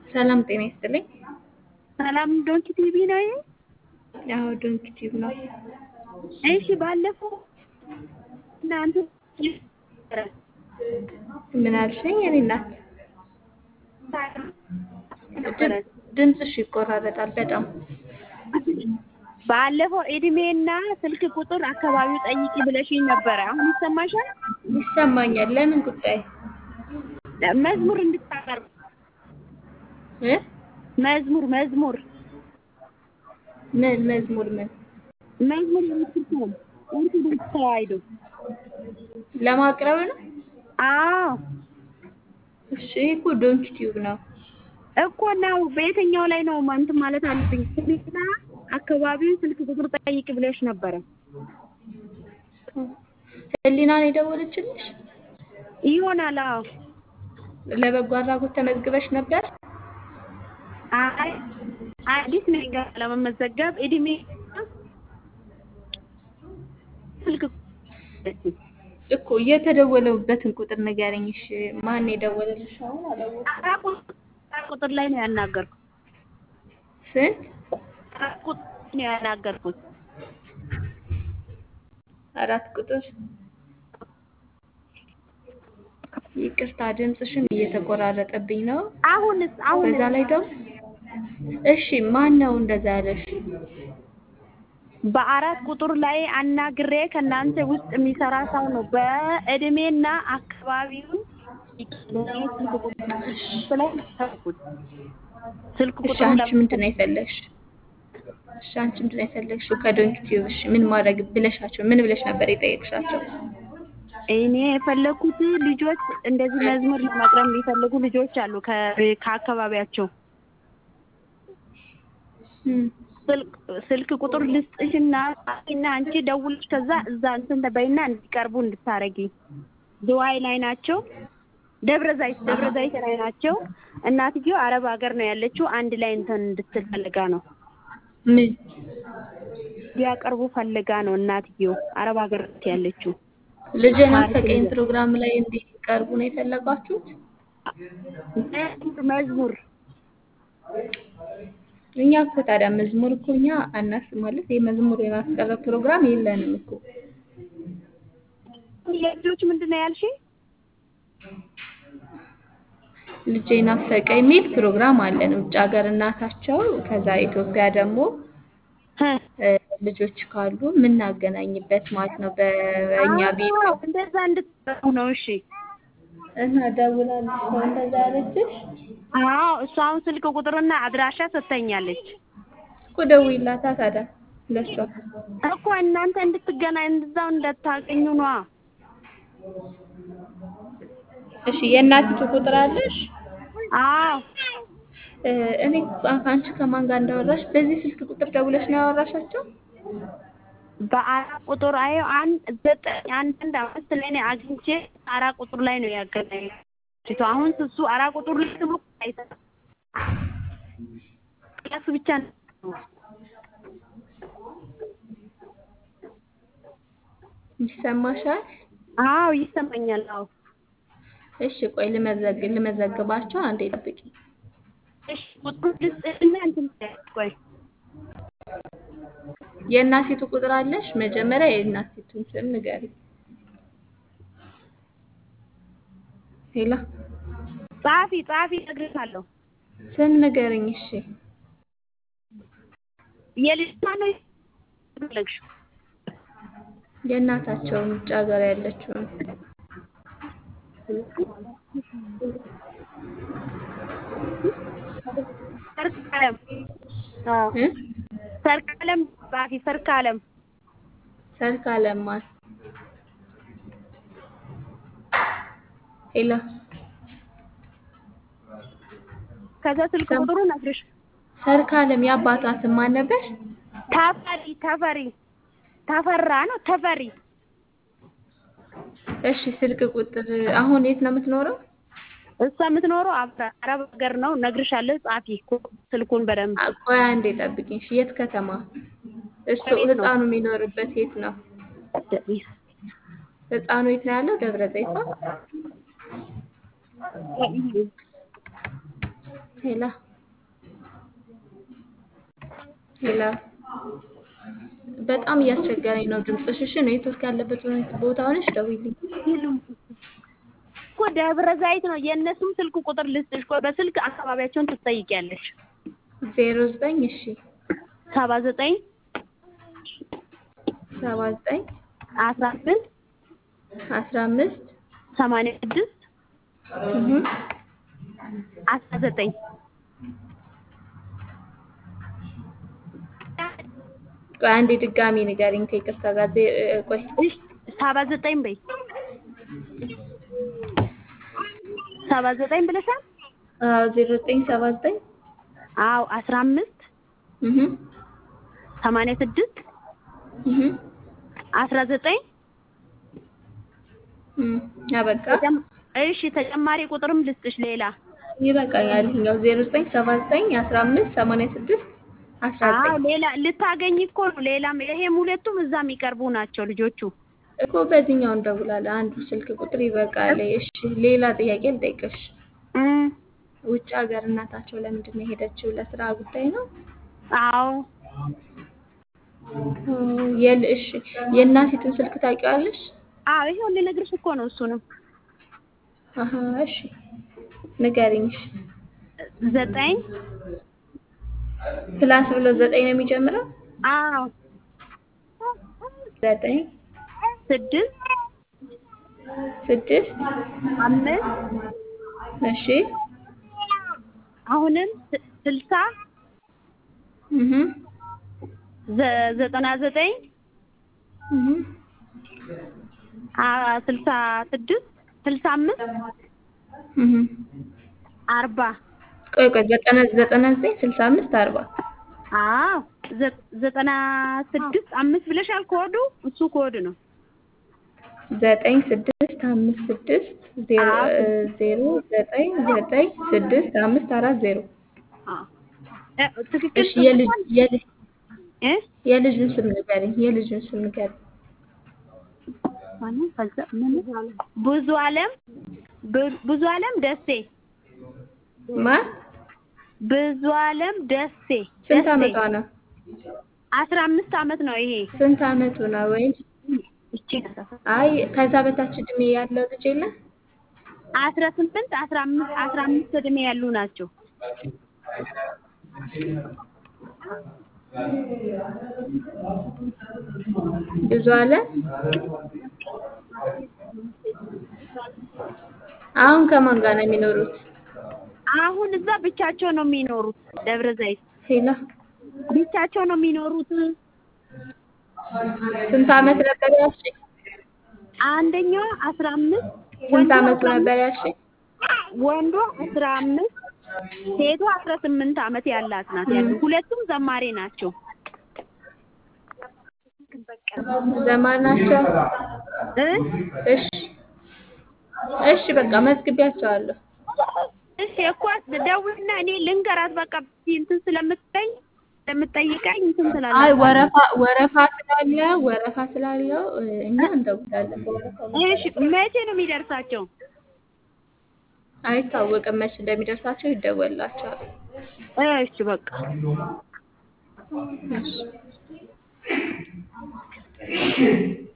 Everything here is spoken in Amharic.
ሰላም ጤና ይስጥልኝ። ሰላም ዶንኪ ቲቪ ነው ይሄ? ያው ዶንኪ ቲዩብ ነው። እሺ ባለፈው እናንተ ምን አልሽኝ? የኔ እናት ድምፅሽ ይቆራረጣል በጣም። ባለፈው እድሜና ስልክ ቁጥር አካባቢው ጠይቂ ብለሽኝ ነበረ። አሁን ይሰማሻል? ይሰማኛል። ለምን ጉዳይ? መዝሙር እንድታቀርብ እ መዝሙር ምን መዝሙር ምን የምትሰማው ኦርቶዶክስ ተዋሕዶ ለማቅረብ ነው? አዎ እሺ እኮ ዶንኪ ቲዩብ ነው እኮ ነው። በየትኛው ላይ ነው እንትን ማለት አለብኝ? ስልክና አካባቢውን ስልክ ቁጥር ጠይቂ ብለሽ ነበረ። ህሊና ነው የደወለችልሽ? ይሆናል። አዎ ለበጎ አድራጎት ተመዝግበሽ ነበር? አይ አዲስ ነኝ ገና ለመመዝገብ እድሜ ስልክ እኮ የተደወለበትን ቁጥር ንገረኝ። እሺ ማን የደወለልሽ? አሁን አላወኩም። ቁጥር ላይ ነው ያናገርኩት። ስንት? ቁጥር ነው ያናገርኩት። 4 ቁጥር። ይቅርታ ድምፅሽን እየተቆራረጠብኝ ነው። አሁንስ በዛ ላይ ደግሞ እሺ ማን ነው እንደዛ ያለሽ? በ4 ቁጥር ላይ አናግሬ ከናንተ ውስጥ የሚሰራ ሰው ነው። በእድሜና አካባቢውን ስልክ እሺ ቁጥሩ አንቺ ምንድን ነው የፈለግሽ? እሺ አንቺ ምንድን ነው የፈለግሽው ከዶንኪ ቲዩብ? እሺ ምን ማድረግ ብለሻቸው? ምን ብለሽ ነበር የጠየቅሻቸው? እኔ የፈለኩት ልጆች እንደዚህ መዝሙር ለማቅረብ የሚፈልጉ ልጆች አሉ ከአካባቢያቸው። ስልክ ቁጥር ልስጥሽና አንቺ ደውልሽ ከዛ እዛ እንትን ተበይና እንዲቀርቡ እንድታረጊ። ዝዋይ ላይ ናቸው። ደብረ ዘይት ላይ ናቸው። እናትየው አረብ ሀገር ነው ያለችው። አንድ ላይ እንትን እንድትፈልጋ ነው። ምን ሊያቀርቡ ፈልጋ ነው እናትየው አረብ ሀገር ያለችው። ልጄን አፈቀኝ ፕሮግራም ላይ እንዲቀርቡ ነው የፈለጋችሁት? መዝሙር እኛ እኮ ታዲያ መዝሙር እኮ እኛ አናስ ማለት የመዝሙር የማስቀረብ ፕሮግራም የለንም እኮ። የልጆች ምንድን ነው ያልሽኝ? ልጄን አፈቀኝ የሚል ፕሮግራም አለን። ውጭ ሀገር እናታቸው ከዛ ኢትዮጵያ ደግሞ ልጆች ካሉ የምናገናኝበት ማለት ነው። በእኛ ቤት እንደዛ እንድትጠሩ ነው። እሺ እና ደውላለች ነው እንደዛ ያለችሽ? አዎ እሷ አሁን ስልክ ቁጥርና አድራሻ ሰጥተኛለች እኮ። ደውይላታ ታዲያ ለሷ እኮ እናንተ እንድትገናኝ እንደዛው እንደታገኙ ነዋ። እሺ የእናትቱ ቁጥር አለሽ? አዎ እኔ አንቺ ከማን ጋር እንዳወራሽ በዚህ ስልክ ቁጥር ደውለሽ ነው ያወራሻቸው? በ4 ቁጥር አይ 191 ላይ ነው አግኝቼ 4 ቁጥር ላይ ነው ያገናኘው። አሁን እሱ 4 ቁጥር ላይ ደግሞ አይሰራም። ክላስ ብቻ ነው። ይሰማሻል? አዎ ይሰማኛል። አዎ እሺ ቆይ ልመዘግባቸው። አንዴ ጠብቂ። እሺ ቁጥሩ ልስጥና እንትን ቆይ የእናቲቱ ቁጥር አለሽ? መጀመሪያ የእናቲቱን ስም ንገሪ። ሄላ ጻፊ እነግርሻለሁ። ስም ንገሪኝ። እሺ የልጅ ማነው የፈለግሽው? የእናታቸውን ውጭ ሀገር ያለችውን። ሰርካለም ጻፊ ሰርካለም ማን? ሄላ ከዛ ስልክ ቁጥሩ ነግርሽ። ሰርካለም የአባቷ ስም ማን ነበር? ተፈራ ነው ተፈሪ። እሺ ስልክ ቁጥር አሁን የት ነው የምትኖረው? እሷ የምትኖረው አረብ ሀገር ነው። ነግርሻለሁ። ጻፊ ስልኩን በደንብ። ቆይ አንዴ ጠብቂኝ። እሺ የት ከተማ? እሱ ህፃኑ የሚኖርበት የት ነው? ህፃኑ የት ነው ያለው? ደብረ ዘይት። ሄላ ሄላ በጣም እያስቸገረኝ ነው ድምፅሽ። እሺ ኔትወርክ ያለበት ቦታ ሆነሽ ደውይልኝ። የሉም እኮ ደብረ ዘይት ነው። የእነሱም ስልክ ቁጥር ልስጥሽ እኮ በስልክ አካባቢያቸውን ትጠይቂያለሽ። 09 እሺ 79 79 15 15 86 19 ቆይ አንዴ ድጋሚ ንገሪኝ ከይቅርታ ጋር ቆይ 79 በይ 79 ብለሻል? አዎ 0979 አዎ 15 86 19 አበቃ። እሺ ተጨማሪ ቁጥርም ልስጥሽ ሌላ ይበቃኛል። ይኸኛው 0979 15 86 19 ሌላ ልታገኝ እኮ ነው። ሌላም ይሄም ሁለቱም እዛ የሚቀርቡ ናቸው ልጆቹ እኮ በዚህኛው እንደውላለን። አንዱ ስልክ ቁጥር ይበቃል። እሺ ሌላ ጥያቄ ልጠይቅሽ። ውጭ ሀገር እናታቸው ለምንድን ነው የሄደችው? ለስራ ጉዳይ ነው? አዎ እሺ የእናቲቱን ስልክ ታውቂዋለሽ? አዎ ይሄው ልነግርሽ እኮ ነው እሱንም። እሺ ንገሪኝ። እሺ 9 ፕላስ ብሎ 9 ነው የሚጀምረው? አዎ 9 6 6 5 እሺ አሁንም 60 99 66 65 40 ቆይ 99 65 40 አዎ 96 5 ብለሻል። ኮዱ እሱ ኮድ ነው 9656 00996 ትክክል። እሺ የልጅን ስም ንገሪኝ። የልጅን ስም ንገሪኝ። ብዙ ዓለም ደሴ። ማን? ብዙ ዓለም ደሴ። ስንት አመቷ ነው? 15 አመት ነው። ይሄ ስንት አመቱ ነው? ወይ አይ ከዛ በታች እድሜ ያለው ልጅ የለም? 18 15 እድሜ ያሉ ናቸው። ብዙ ዓለም አሁን ከማን ጋር ነው የሚኖሩት? አሁን እዛ ብቻቸው ነው የሚኖሩት። ደብረ ዘይት ሄላ ብቻቸው ነው የሚኖሩት። ስንት አመት ነበር ያልሽኝ? አንደኛው 15 ስንት አመቱ ነበር ያልሽኝ? ወንዱ 15 ሴቷ 18 አመት ያላት ናት። ሁለቱም ዘማሪ ናቸው። ዘማሪ ናቸው? እሺ በቃ መዝግቢያቸዋለሁ። እሺ እኮ ደውልና እኔ ልንገራት በቃ እንትን ስለምትጠይቀኝ እንትን ስላለ አይ ወረፋ ስላለው እኛ እንደውላለን። እሺ መቼ ነው የሚደርሳቸው? አይታወቅም መቼ እንደሚደርሳቸው ይደወልላቸዋል። እሺ በቃ እሺ